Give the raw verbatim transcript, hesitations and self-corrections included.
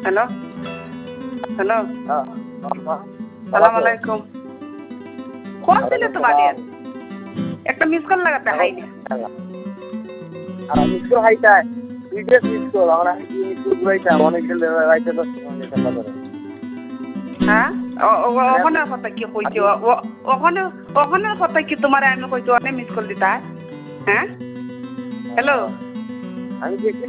hello hello সালাম আলাইকুম কোন ছিলে তো বাড়ি একটা মিস কল লাগাতে হাই না মিস কল হাইটা ভিডিও মিস কল আমরা মিস কল ঘুরাইতা অনেক গেলে রাইতে দশ টাকা করে হ্যাঁ ওখানে কথা কি কইছো ওখানে ওখানে কথা কি তোমার আমি কইছো অনেক মিস কল দিতা হ্যাঁ হ্যালো আমি